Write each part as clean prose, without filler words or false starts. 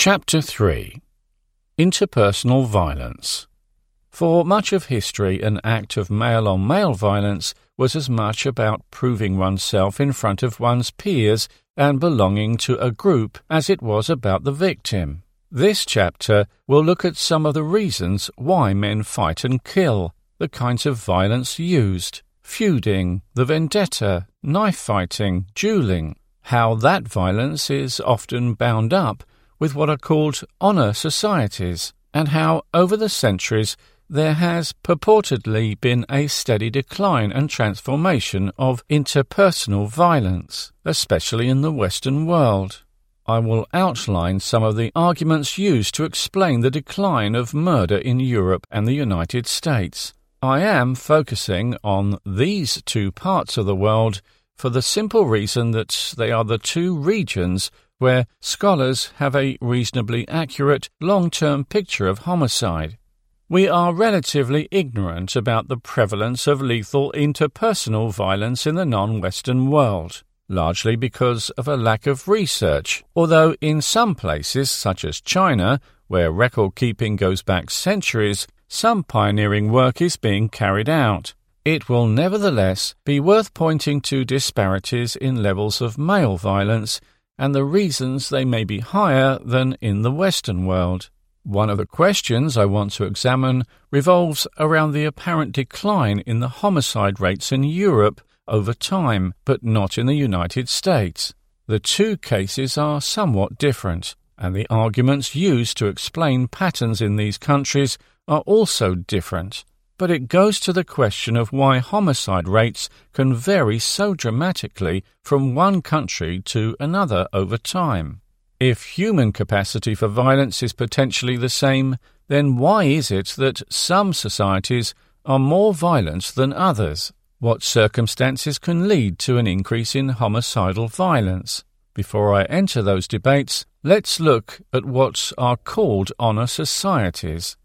Chapter 3. Interpersonal Violence. For much of history, an act of male-on-male violence was as much about proving oneself in front of one's peers and belonging to a group as it was about the victim. This chapter will look at some of the reasons why men fight and kill, the kinds of violence used, feuding, the vendetta, knife fighting, dueling, how that violence is often bound up with what are called honor societies, and how, over the centuries, there has purportedly been a steady decline and transformation of interpersonal violence, especially in the Western world. I will outline some of the arguments used to explain the decline of murder in Europe and the United States. I am focusing on these two parts of the world for the simple reason that they are the two regions where scholars have a reasonably accurate long-term picture of homicide. We are relatively ignorant about the prevalence of lethal interpersonal violence in the non-Western world, largely because of a lack of research, although in some places, such as China, where record-keeping goes back centuries, some pioneering work is being carried out. It will nevertheless be worth pointing to disparities in levels of male violence and the reasons they may be higher than in the Western world. One of the questions I want to examine revolves around the apparent decline in the homicide rates in Europe over time, but not in the United States. The two cases are somewhat different, and the arguments used to explain patterns in these countries are also different. But it goes to the question of why homicide rates can vary so dramatically from one country to another over time. If human capacity for violence is potentially the same, then why is it that some societies are more violent than others? What circumstances can lead to an increase in homicidal violence? Before I enter those debates, let's look at what are called honor societies.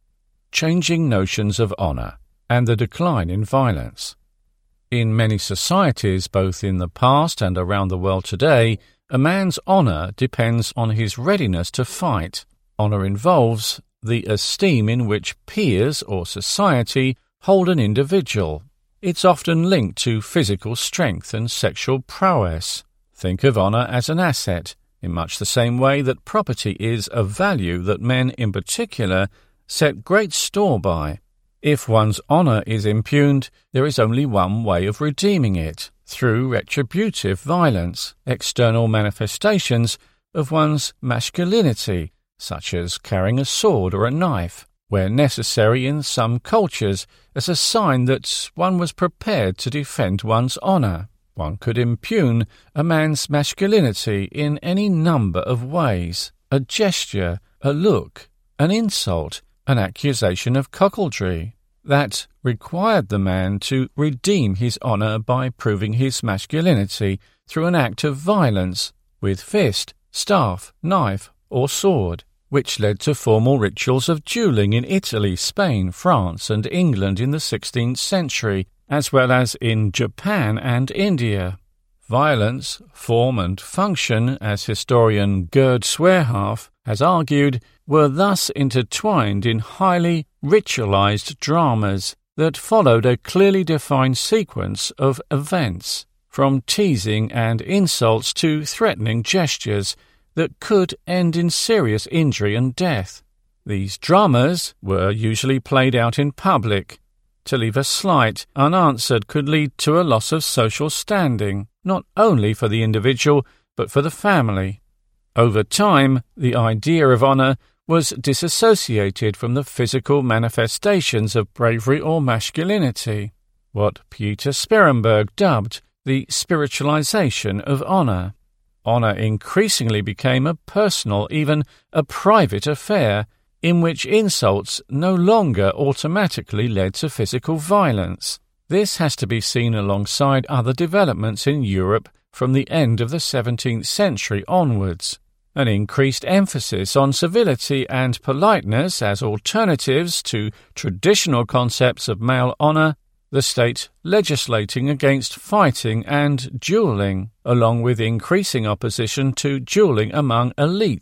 Changing notions of honor, and the decline in violence. In many societies, both in the past and around the world today, a man's honor depends on his readiness to fight. Honor involves the esteem in which peers or society hold an individual. It's often linked to physical strength and sexual prowess. Think of honor as an asset, in much the same way that property is a value that men in particular set great store by. If one's honor is impugned, there is only one way of redeeming it, through retributive violence, external manifestations of one's masculinity, such as carrying a sword or a knife, where necessary in some cultures, as a sign that one was prepared to defend one's honor. One could impugn a man's masculinity in any number of ways: a gesture, a look, an insult, an accusation of cuckoldry. That required the man to redeem his honor by proving his masculinity through an act of violence, with fist, staff, knife, or sword, which led to formal rituals of dueling in Italy, Spain, France, and England in the 16th century, as well as in Japan and India. Violence, form and function, as historian Gerd Swearhalf has argued, were thus intertwined in highly ritualized dramas that followed a clearly defined sequence of events, from teasing and insults to threatening gestures that could end in serious injury and death. These dramas were usually played out in public. To leave a slight unanswered could lead to a loss of social standing, not only for the individual, but for the family. Over time, the idea of honor was disassociated from the physical manifestations of bravery or masculinity, what Peter Sperenberg dubbed the spiritualization of honor. Honor increasingly became a personal, even a private affair, in which insults no longer automatically led to physical violence. This has to be seen alongside other developments in Europe from the end of the 17th century onwards. An increased emphasis on civility and politeness as alternatives to traditional concepts of male honor, the state legislating against fighting and dueling, along with increasing opposition to dueling among elites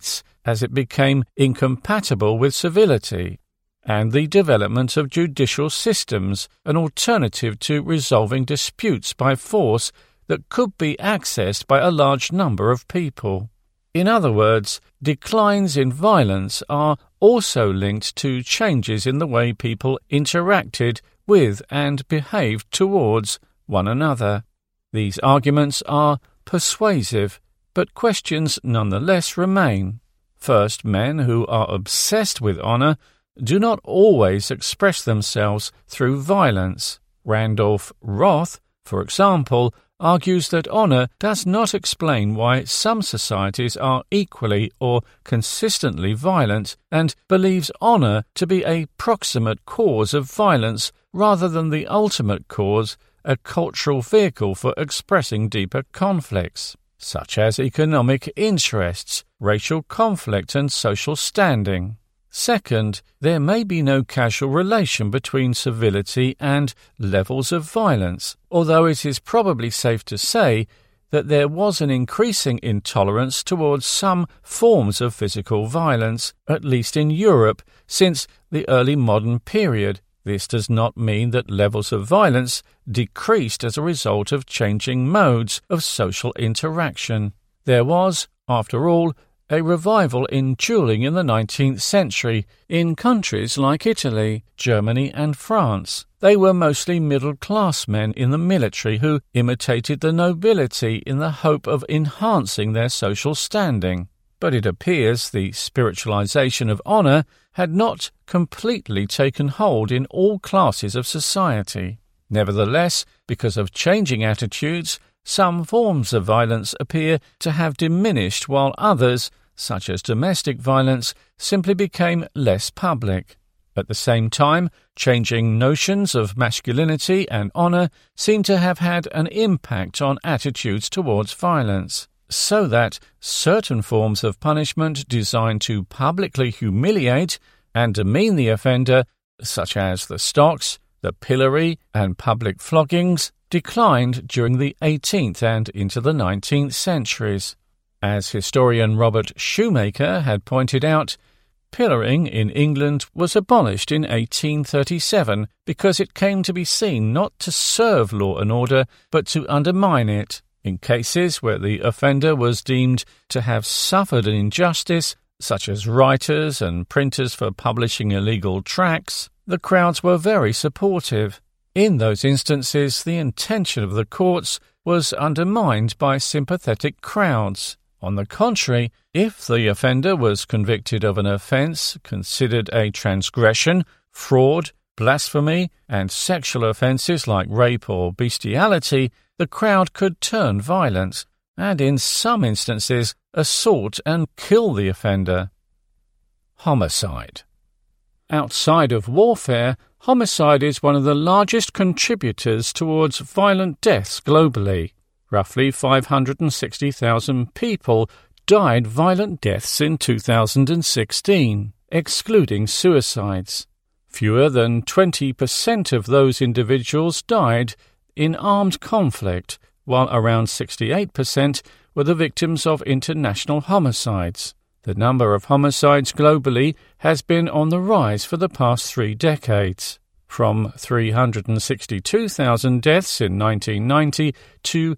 as it became incompatible with civility, and the development of judicial systems, an alternative to resolving disputes by force that could be accessed by a large number of people. In other words, declines in violence are also linked to changes in the way people interacted with and behaved towards one another. These arguments are persuasive, but questions nonetheless remain. First, men who are obsessed with honor do not always express themselves through violence. Randolph Roth, for example, argues that honor does not explain why some societies are equally or consistently violent, and believes honor to be a proximate cause of violence rather than the ultimate cause, a cultural vehicle for expressing deeper conflicts, such as economic interests, racial conflict, and social standing. Second, there may be no causal relation between civility and levels of violence, although it is probably safe to say that there was an increasing intolerance towards some forms of physical violence, at least in Europe, since the early modern period. This does not mean that levels of violence decreased as a result of changing modes of social interaction. There was, after all, a revival in dueling in the 19th century in countries like Italy, Germany, and France. They were mostly middle-class men in the military who imitated the nobility in the hope of enhancing their social standing. But it appears the spiritualization of honor had not completely taken hold in all classes of society. Nevertheless, because of changing attitudes, some forms of violence appear to have diminished while others, such as domestic violence, simply became less public. At the same time, changing notions of masculinity and honor seem to have had an impact on attitudes towards violence, so that certain forms of punishment designed to publicly humiliate and demean the offender, such as the stocks, the pillory, and public floggings, declined during the 18th and into the 19th centuries. As historian Robert Shoemaker had pointed out, pillorying in England was abolished in 1837 because it came to be seen not to serve law and order but to undermine it. In cases where the offender was deemed to have suffered an injustice, such as writers and printers for publishing illegal tracts, the crowds were very supportive. In those instances, the intention of the courts was undermined by sympathetic crowds. On the contrary, if the offender was convicted of an offence considered a transgression, fraud, blasphemy, and sexual offences like rape or bestiality, the crowd could turn violent, and in some instances assault and kill the offender. Homicide. Outside of warfare, homicide is one of the largest contributors towards violent deaths globally. Roughly 560,000 people died violent deaths in 2016, excluding suicides. Fewer than 20% of those individuals died in armed conflict, while around 68% were the victims of international homicides. The number of homicides globally has been on the rise for the past 3 decades, from 362,000 deaths in 1990 to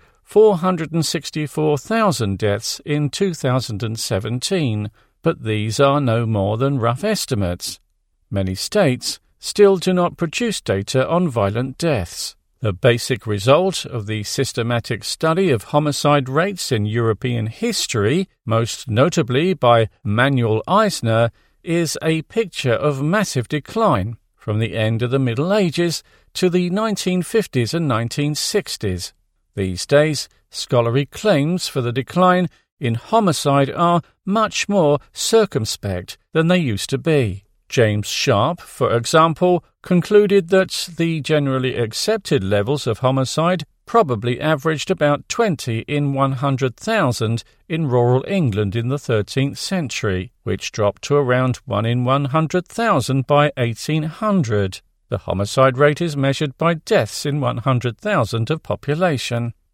464,000 deaths in 2017, but these are no more than rough estimates. Many states still do not produce data on violent deaths. The basic result of the systematic study of homicide rates in European history, most notably by Manuel Eisner, is a picture of massive decline from the end of the Middle Ages to the 1950s and 1960s. These days, scholarly claims for the decline in homicide are much more circumspect than they used to be. James Sharp, for example, concluded that the generally accepted levels of homicide probably averaged about 20 in 100,000 in rural England in the 13th century, which dropped to around 1 in 100,000 by 1800. The homicide rate is measured by deaths in 100,000 of population.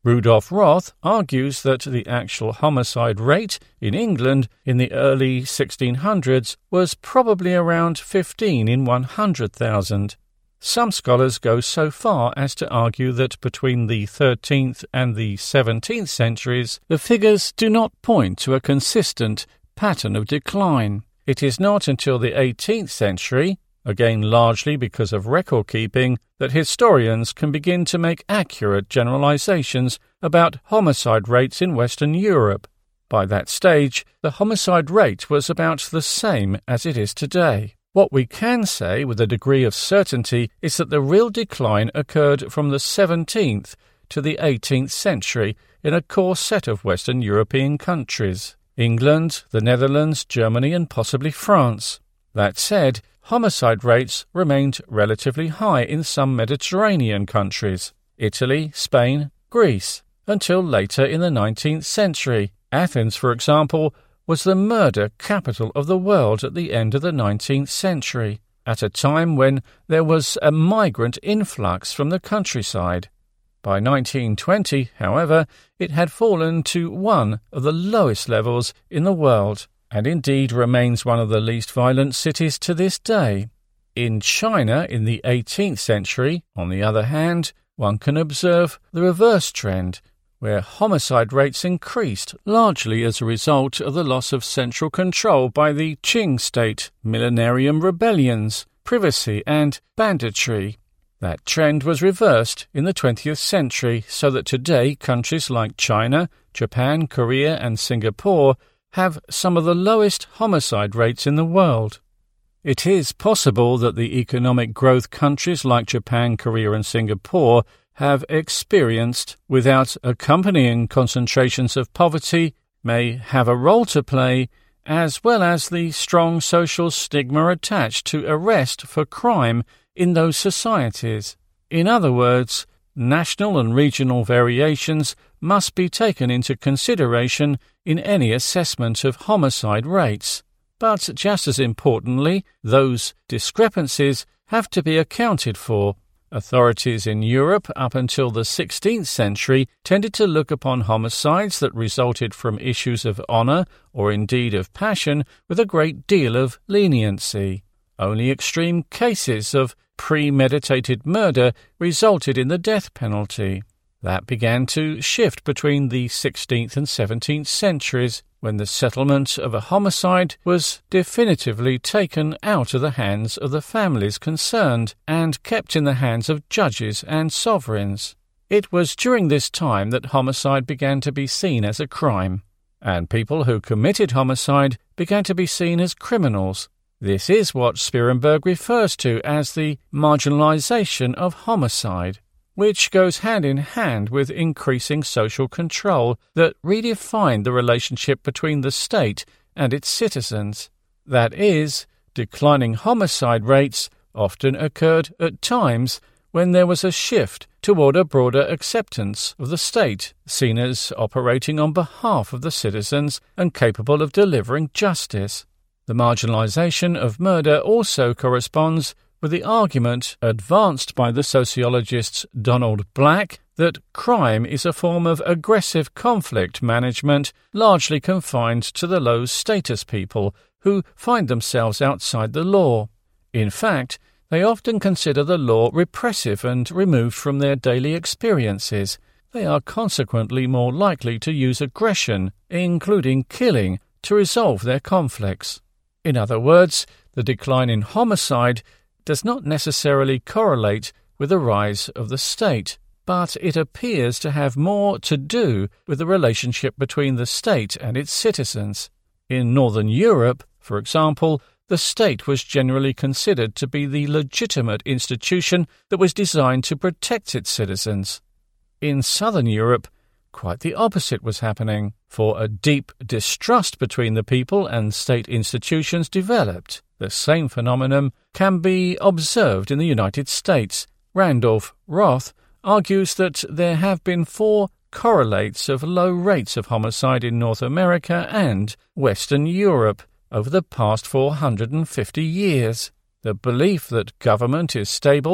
Rudolf Roth argues that the actual homicide rate in England in the early 1600s was probably around 15 in 100,000. Some scholars go so far as to argue that between the 13th and the 17th centuries, the figures do not point to a consistent pattern of decline. It is not until the 18th century, again largely because of record-keeping, that historians can begin to make accurate generalizations about homicide rates in Western Europe. By that stage, the homicide rate was about the same as it is today. What we can say with a degree of certainty is that the real decline occurred from the 17th to the 18th century in a core set of Western European countries: England, the Netherlands, Germany, and possibly France. That said, homicide rates remained relatively high in some Mediterranean countries, Italy, Spain, Greece, until later in the 19th century. Athens, for example, was the murder capital of the world at the end of the 19th century, at a time when there was a migrant influx from the countryside. By 1920, however, it had fallen to one of the lowest levels in the world, and indeed remains one of the least violent cities to this day. In China in the 18th century, on the other hand, one can observe the reverse trend, where homicide rates increased largely as a result of the loss of central control by the Qing state, millenarium rebellions, privacy, and banditry. That trend was reversed in the 20th century, so that today countries like China, Japan, Korea, and Singapore have some of the lowest homicide rates in the world. It is possible that the economic growth countries like Japan, Korea, and Singapore have experienced without accompanying concentrations of poverty may have a role to play, as well as the strong social stigma attached to arrest for crime in those societies. In other words, national and regional variations must be taken into consideration in any assessment of homicide rates. But just as importantly, those discrepancies have to be accounted for. Authorities in Europe up until the 16th century tended to look upon homicides that resulted from issues of honour or indeed of passion with a great deal of leniency. Only extreme cases of premeditated murder resulted in the death penalty. That began to shift between the 16th and 17th centuries, when the settlement of a homicide was definitively taken out of the hands of the families concerned and kept in the hands of judges and sovereigns. It was during this time that homicide began to be seen as a crime, and people who committed homicide began to be seen as criminals. This is what Sperenberg refers to as the marginalization of homicide, which goes hand in hand with increasing social control that redefined the relationship between the state and its citizens. That is, declining homicide rates often occurred at times when there was a shift toward a broader acceptance of the state, seen as operating on behalf of the citizens and capable of delivering justice. The marginalization of murder also corresponds with the argument advanced by the sociologists Donald Black that crime is a form of aggressive conflict management largely confined to the low-status people who find themselves outside the law. In fact, they often consider the law repressive and removed from their daily experiences. They are consequently more likely to use aggression, including killing, to resolve their conflicts. In other words, the decline in homicide does not necessarily correlate with the rise of the state, but it appears to have more to do with the relationship between the state and its citizens. In Northern Europe, for example, the state was generally considered to be the legitimate institution that was designed to protect its citizens. In Southern Europe, quite the opposite was happening, for a deep distrust between the people and state institutions developed. The same phenomenon can be observed in the United States. Randolph Roth argues that there have been 4 correlates of low rates of homicide in North America and Western Europe over the past 450 years. The belief that government is stable,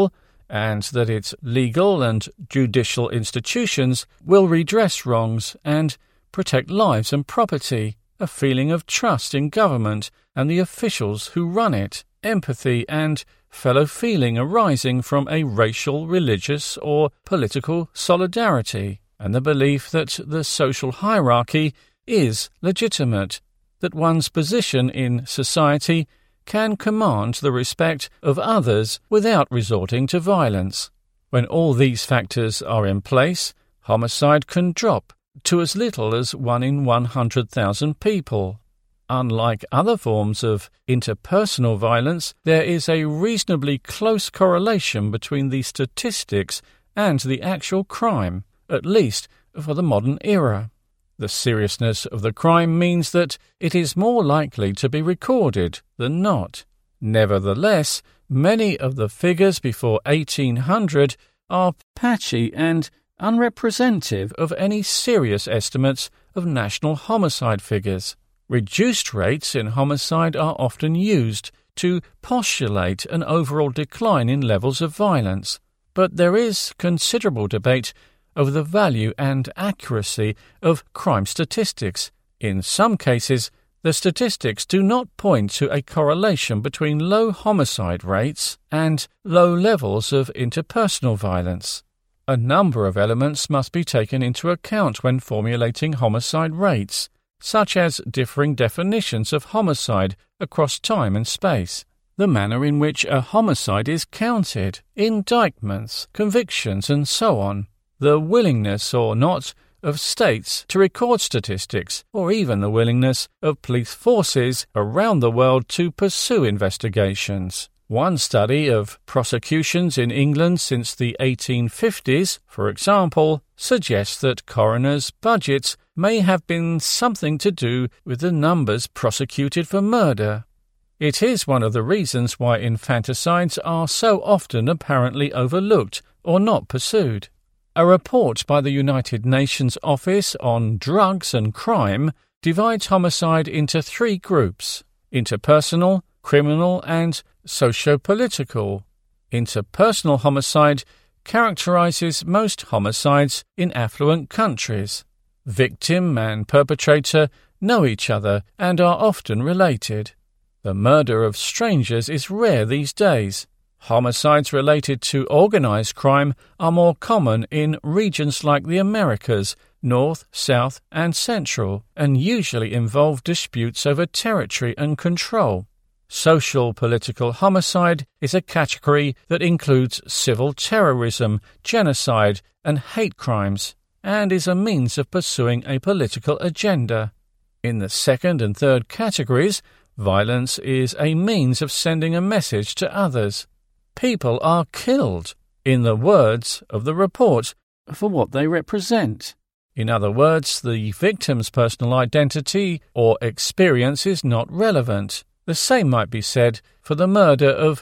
and that its legal and judicial institutions will redress wrongs and protect lives and property, a feeling of trust in government and the officials who run it, empathy and fellow feeling arising from a racial, religious or political solidarity, and the belief that the social hierarchy is legitimate, that one's position in society can command the respect of others without resorting to violence. When all these factors are in place, homicide can drop to as little as 1 in 100,000 people. Unlike other forms of interpersonal violence, there is a reasonably close correlation between the statistics and the actual crime, at least for the modern era. The seriousness of the crime means that it is more likely to be recorded than not. Nevertheless, many of the figures before 1800 are patchy and unrepresentative of any serious estimates of national homicide figures. Reduced rates in homicide are often used to postulate an overall decline in levels of violence, but there is considerable debate over the value and accuracy of crime statistics. In some cases, the statistics do not point to a correlation between low homicide rates and low levels of interpersonal violence. A number of elements must be taken into account when formulating homicide rates, such as differing definitions of homicide across time and space, the manner in which a homicide is counted, indictments, convictions, and so on, the willingness or not of states to record statistics, or even the willingness of police forces around the world to pursue investigations. One study of prosecutions in England since the 1850s, for example, suggests that coroners' budgets may have been something to do with the numbers prosecuted for murder. It is one of the reasons why infanticides are so often apparently overlooked or not pursued. A report by the United Nations Office on Drugs and Crime divides homicide into 3 groups: interpersonal, criminal, and socio-political. Interpersonal homicide characterizes most homicides in affluent countries. Victim and perpetrator know each other and are often related. The murder of strangers is rare these days. Homicides related to organized crime are more common in regions like the Americas, North, South, and Central, and usually involve disputes over territory and control. Social political homicide is a category that includes civil terrorism, genocide, and hate crimes, and is a means of pursuing a political agenda. In the second and third categories, violence is a means of sending a message to others. People are killed, in the words of the report, for what they represent. In other words, the victim's personal identity or experience is not relevant. The same might be said for the murder of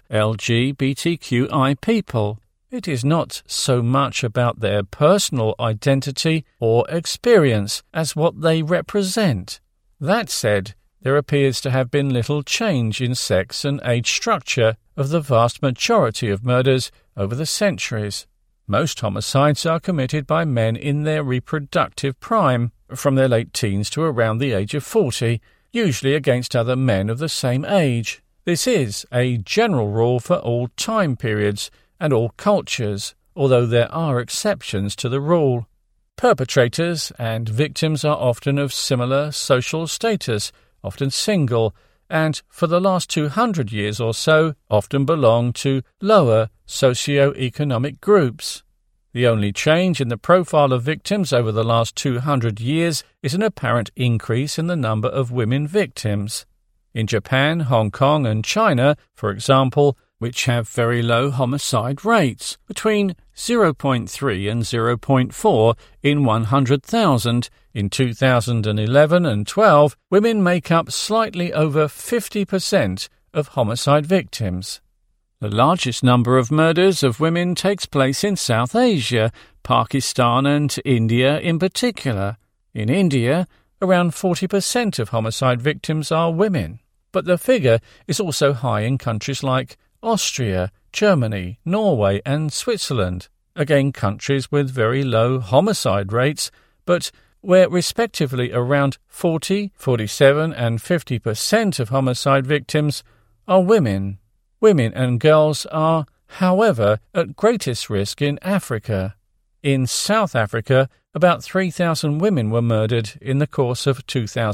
LGBTQI people. It is not so much about their personal identity or experience as what they represent. That said, there appears to have been little change in sex and age structure of the vast majority of murders over the centuries. Most homicides are committed by men in their reproductive prime, from their late teens to around the age of 40, usually against other men of the same age. This is a general rule for all time periods and all cultures, although there are exceptions to the rule. Perpetrators and victims are often of similar social status, often single, and for the last 200 years or so often belong to lower socio-economic groups. The only change in the profile of victims over the last 200 years is an apparent increase in the number of women victims. In Japan, Hong Kong and China, for example, which have very low homicide rates, between 0.3 and 0.4 in 100,000. In 2011 and 12, women make up slightly over 50% of homicide victims. The largest number of murders of women takes place in South Asia, Pakistan and India in particular. In India, around 40% of homicide victims are women, but the figure is also high in countries like Austria, Germany, Norway and Switzerland, again countries with very low homicide rates, but where respectively around 40, 47 and 50% of homicide victims are women. Women and girls are, however, at greatest risk in Africa. In South Africa, about 3,000 women were murdered in the course of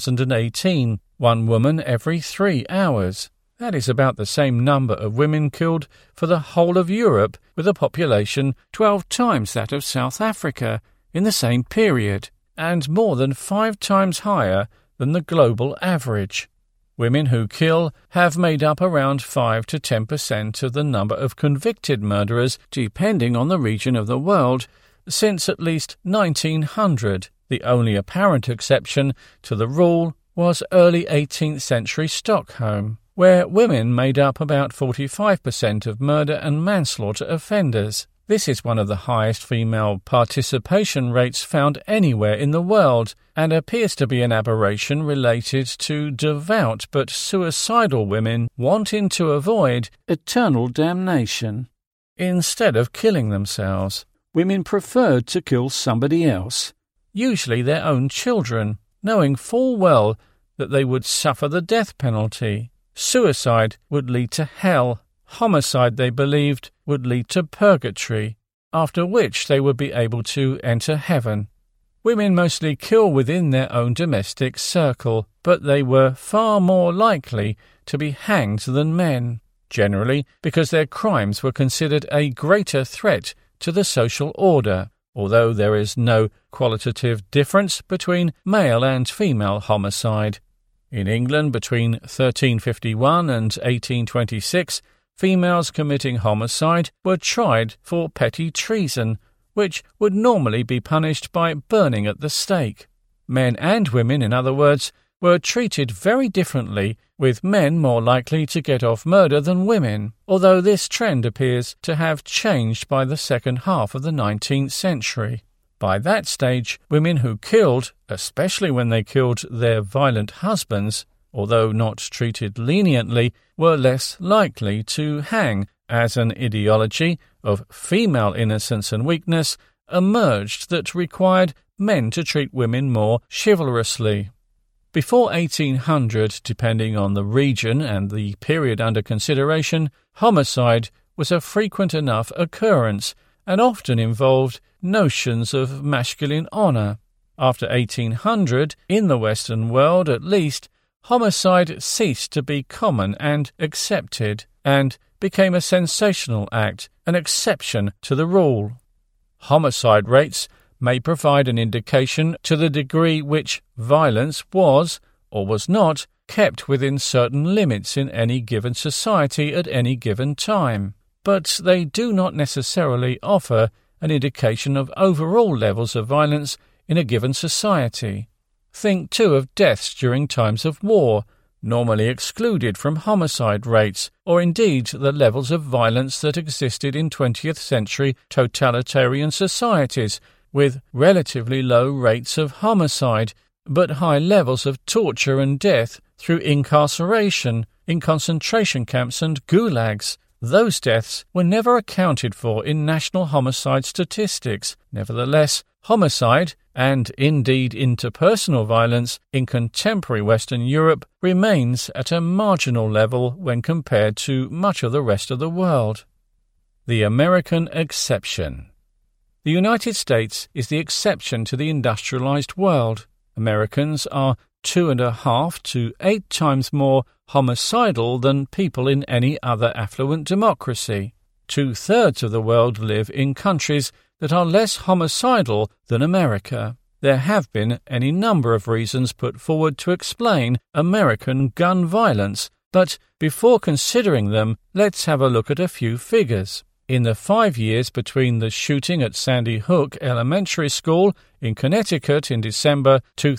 2018, one woman every 3 hours. That is about the same number of women killed for the whole of Europe, with a population 12 times that of South Africa in the same period, and more than 5 times higher than the global average. Women who kill have made up around 5 to 10% of the number of convicted murderers, depending on the region of the world, since at least 1900. The only apparent exception to the rule was early 18th century Stockholm, where women made up about 45% of murder and manslaughter offenders. This is one of the highest female participation rates found anywhere in the world, and appears to be an aberration related to devout but suicidal women wanting to avoid eternal damnation. Instead of killing themselves, women preferred to kill somebody else, usually their own children, knowing full well that they would suffer the death penalty. Suicide would lead to hell. Homicide, they believed, would lead to purgatory, after which they would be able to enter heaven. Women mostly kill within their own domestic circle, but they were far more likely to be hanged than men, generally because their crimes were considered a greater threat to the social order, although there is no qualitative difference between male and female homicide. In England, between 1351 and 1826, females committing homicide were tried for petty treason, which would normally be punished by burning at the stake. Men and women, in other words, were treated very differently, with men more likely to get off murder than women, although this trend appears to have changed by the second half of the 19th century. By that stage, women who killed, especially when they killed their violent husbands, although not treated leniently, were less likely to hang, as an ideology of female innocence and weakness emerged that required men to treat women more chivalrously. Before 1800, depending on the region and the period under consideration, homicide was a frequent enough occurrence and often involved notions of masculine honour. After 1800, in the Western world at least, homicide ceased to be common and accepted, and became a sensational act, an exception to the rule. Homicide rates may provide an indication to the degree which violence was, or was not, kept within certain limits in any given society at any given time, but they do not necessarily offer an indication of overall levels of violence in a given society. Think, too, of deaths during times of war, normally excluded from homicide rates, or indeed the levels of violence that existed in 20th century totalitarian societies, with relatively low rates of homicide, but high levels of torture and death through incarceration in concentration camps and gulags. Those deaths were never accounted for in national homicide statistics. Nevertheless, homicide, and indeed interpersonal violence, in contemporary Western Europe remains at a marginal level when compared to much of the rest of the world. The American exception. The United States is the exception to the industrialized world. Americans are 2.5 to 8 times more homicidal than people in any other affluent democracy. 2/3 of the world live in countries that are less homicidal than America. There have been any number of reasons put forward to explain American gun violence, but before considering them, let's have a look at a few figures. In the 5 years between the shooting at Sandy Hook Elementary School in Connecticut in December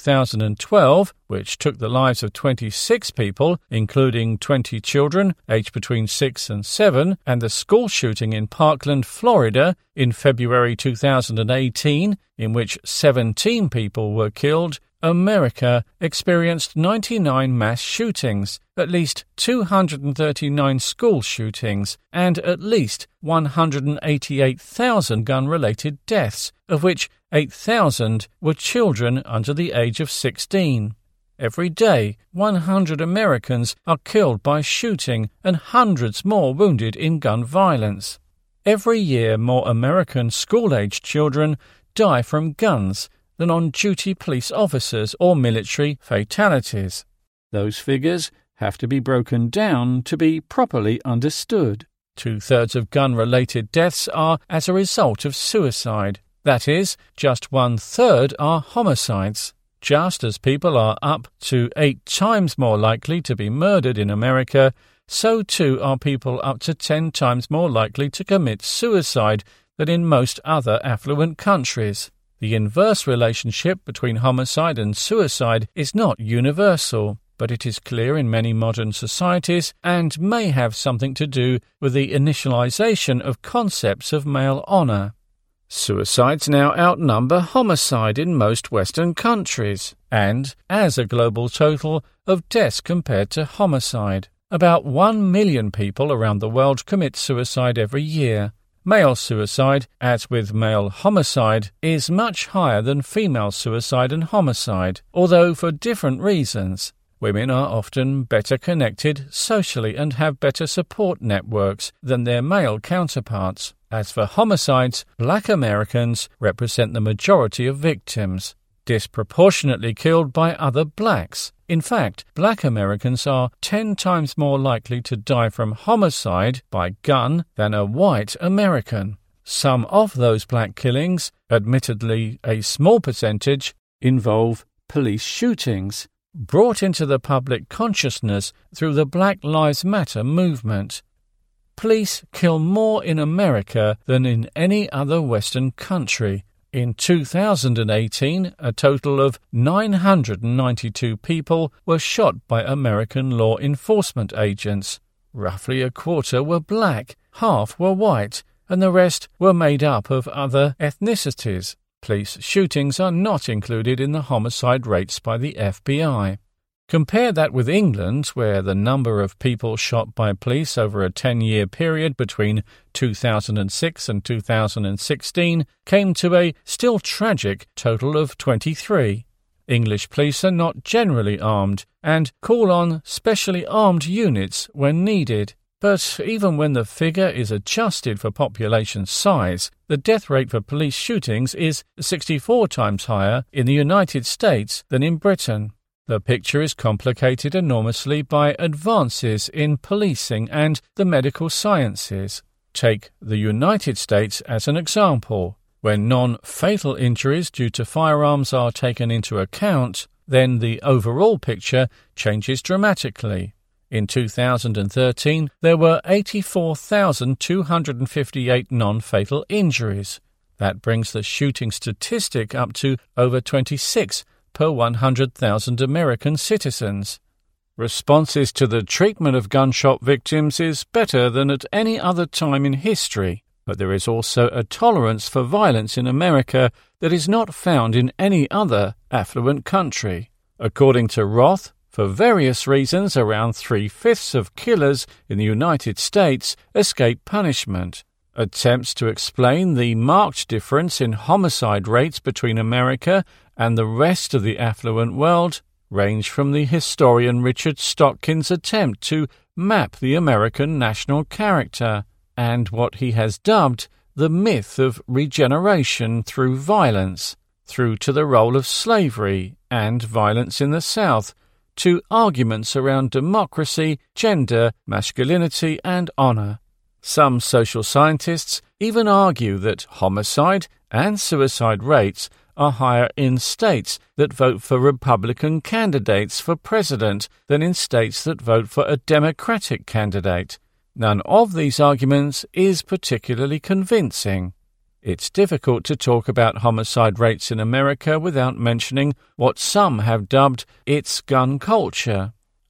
2012, which took the lives of 26 people, including 20 children aged between 6 and 7, and the school shooting in Parkland, Florida in February 2018, in which 17 people were killed, America experienced 99 mass shootings, at least 239 school shootings, and at least 188,000 gun-related deaths, of which 8,000 were children under the age of 16. Every day, 100 Americans are killed by shooting and hundreds more wounded in gun violence. Every year, more American school-aged children die from guns than on-duty police officers or military fatalities. Those figures have to be broken down to be properly understood. 2/3 of gun-related deaths are as a result of suicide. That is, just 1/3 are homicides. Just as people are up to 8 times more likely to be murdered in America, so too are people up to 10 times more likely to commit suicide than in most other affluent countries. The inverse relationship between homicide and suicide is not universal, but it is clear in many modern societies and may have something to do with the initialization of concepts of male honor. Suicides now outnumber homicide in most Western countries, and as a global total of deaths compared to homicide. About 1 million people around the world commit suicide every year. Male suicide, as with male homicide, is much higher than female suicide and homicide, although for different reasons. Women are often better connected socially and have better support networks than their male counterparts. As for homicides, Black Americans represent the majority of victims, disproportionately killed by other blacks. In fact, Black Americans are 10 times more likely to die from homicide by gun than a white American. Some of those black killings, admittedly a small percentage, involve police shootings, brought into the public consciousness through the Black Lives Matter movement. Police kill more in America than in any other Western country. In 2018, a total of 992 people were shot by American law enforcement agents. Roughly a quarter were black, half were white, and the rest were made up of other ethnicities. Police shootings are not included in the homicide rates by the FBI. Compare that with England, where the number of people shot by police over a 10-year period between 2006 and 2016 came to a still tragic total of 23. English police are not generally armed and call on specially armed units when needed. But even when the figure is adjusted for population size, the death rate for police shootings is 64 times higher in the United States than in Britain. The picture is complicated enormously by advances in policing and the medical sciences. Take the United States as an example. When non-fatal injuries due to firearms are taken into account, then the overall picture changes dramatically. In 2013, there were 84,258 non-fatal injuries. That brings the shooting statistic up to over 26 per 100,000 American citizens. Responses to the treatment of gunshot victims is better than at any other time in history, but there is also a tolerance for violence in America that is not found in any other affluent country. According to Roth, for various reasons, around 3/5 of killers in the United States escape punishment. Attempts to explain the marked difference in homicide rates between America and the rest of the affluent world range from the historian Richard Stotkin's attempt to map the American national character and what he has dubbed the myth of regeneration through violence, through to the role of slavery and violence in the South, to arguments around democracy, gender, masculinity, and honor. Some social scientists even argue that homicide and suicide rates are higher in states that vote for Republican candidates for president than in states that vote for a Democratic candidate. None of these arguments is particularly convincing. It's difficult to talk about homicide rates in America without mentioning what some have dubbed its gun culture.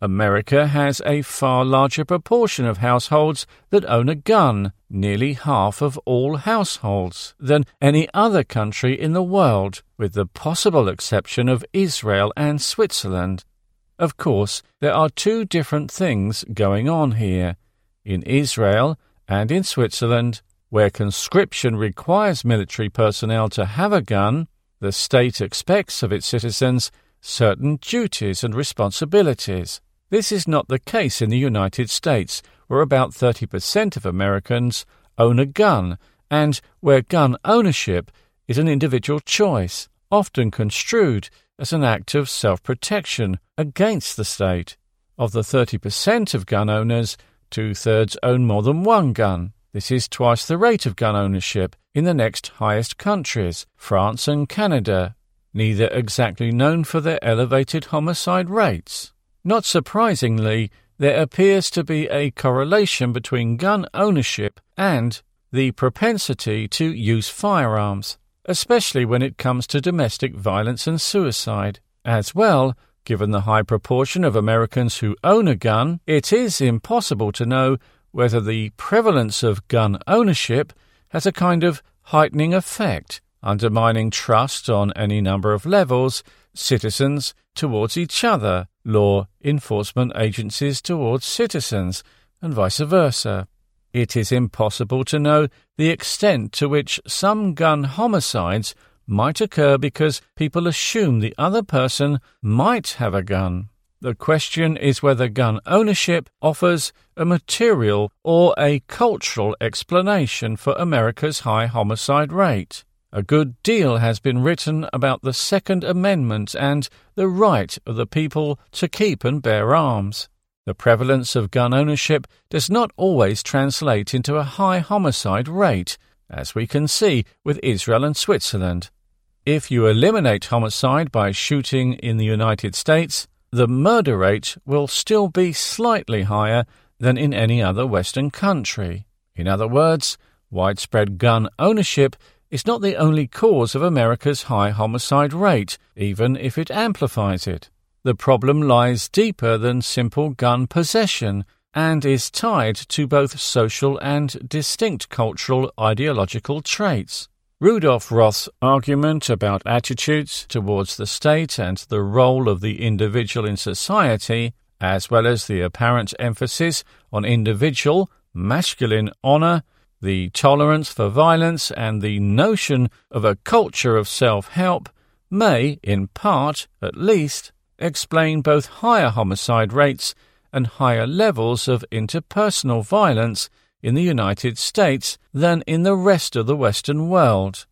America has a far larger proportion of households that own a gun, nearly half of all households, than any other country in the world, with the possible exception of Israel and Switzerland. Of course, there are two different things going on here. In Israel and in Switzerland, where conscription requires military personnel to have a gun, the state expects of its citizens certain duties and responsibilities. This is not the case in the United States, where about 30% of Americans own a gun, and where gun ownership is an individual choice, often construed as an act of self-protection against the state. Of the 30% of gun owners, 2/3 own more than one gun. This is twice the rate of gun ownership in the next highest countries, France and Canada, neither exactly known for their elevated homicide rates. Not surprisingly, there appears to be a correlation between gun ownership and the propensity to use firearms, especially when it comes to domestic violence and suicide. As well, given the high proportion of Americans who own a gun, it is impossible to know whether the prevalence of gun ownership has a kind of heightening effect, undermining trust on any number of levels, citizens towards each other, law enforcement agencies towards citizens, and vice versa. It is impossible to know the extent to which some gun homicides might occur because people assume the other person might have a gun. The question is whether gun ownership offers a material or a cultural explanation for America's high homicide rate. A good deal has been written about the Second Amendment and the right of the people to keep and bear arms. The prevalence of gun ownership does not always translate into a high homicide rate, as we can see with Israel and Switzerland. If you eliminate homicide by shooting in the United States, the murder rate will still be slightly higher than in any other Western country. In other words, widespread gun ownership is not the only cause of America's high homicide rate, even if it amplifies it. The problem lies deeper than simple gun possession and is tied to both social and distinct cultural ideological traits. Rudolf Roth's argument about attitudes towards the state and the role of the individual in society, as well as the apparent emphasis on individual, masculine honor, the tolerance for violence, and the notion of a culture of self-help, may, in part at least, explain both higher homicide rates and higher levels of interpersonal violence in the United States than in the rest of the Western world.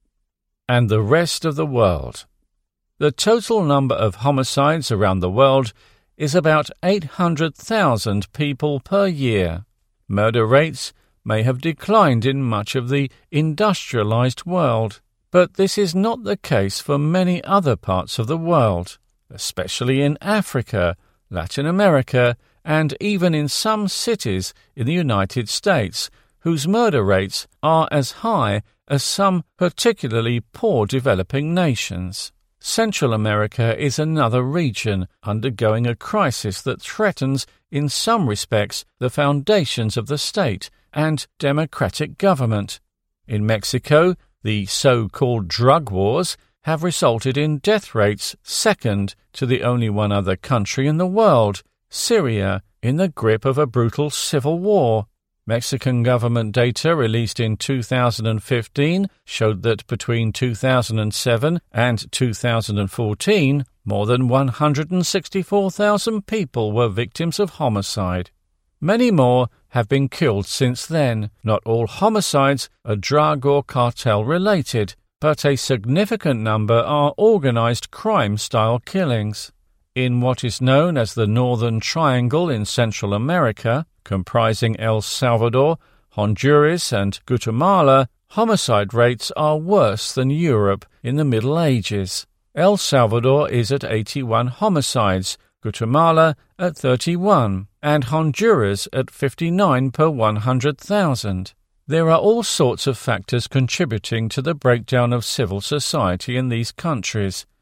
And the rest of the world. The total number of homicides around the world is about 800,000 people per year. Murder rates may have declined in much of the industrialized world, but this is not the case for many other parts of the world, especially in Africa, Latin America, and even in some cities in the United States, whose murder rates are as high as some particularly poor developing nations. Central America is another region undergoing a crisis that threatens, in some respects, the foundations of the state and democratic government. In Mexico, the so-called drug wars have resulted in death rates second to the only one other country in the world, Syria, in the grip of a brutal civil war. Mexican government data released in 2015 showed that between 2007 and 2014, more than 164,000 people were victims of homicide. Many more have been killed since then. Not all homicides are drug or cartel related, but a significant number are organized crime-style killings. In what is known as the Northern Triangle in Central America, comprising El Salvador, Honduras, and Guatemala, homicide rates are worse than Europe in the Middle Ages. El Salvador is at 81 homicides, Guatemala at 31, and Honduras at 59 per 100,000. There are all sorts of factors contributing to the breakdown of civil society in these countries.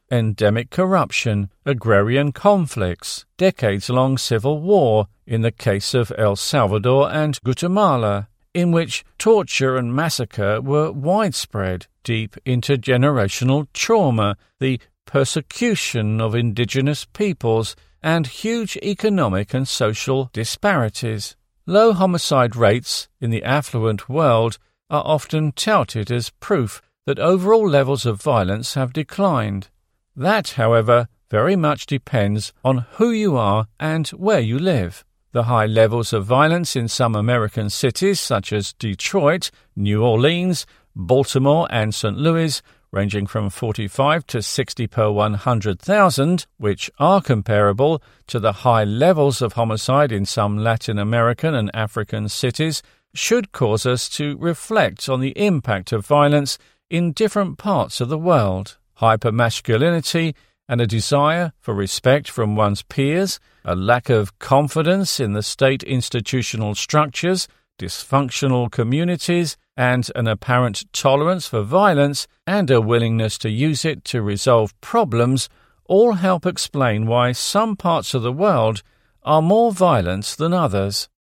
endemic corruption, agrarian conflicts, decades-long civil war in the case of El Salvador and Guatemala, in which torture and massacre were widespread, deep intergenerational trauma, the persecution of indigenous peoples, and huge economic and social disparities. Low homicide rates in the affluent world are often touted as proof that overall levels of violence have declined. That, however, very much depends on who you are and where you live. The high levels of violence in some American cities such as Detroit, New Orleans, Baltimore and St. Louis, ranging from 45 to 60 per 100,000, which are comparable to the high levels of homicide in some Latin American and African cities, should cause us to reflect on the impact of violence in different parts of the world. Hypermasculinity and a desire for respect from one's peers, a lack of confidence in the state institutional structures, dysfunctional communities, and an apparent tolerance for violence and a willingness to use it to resolve problems all help explain why some parts of the world are more violent than others.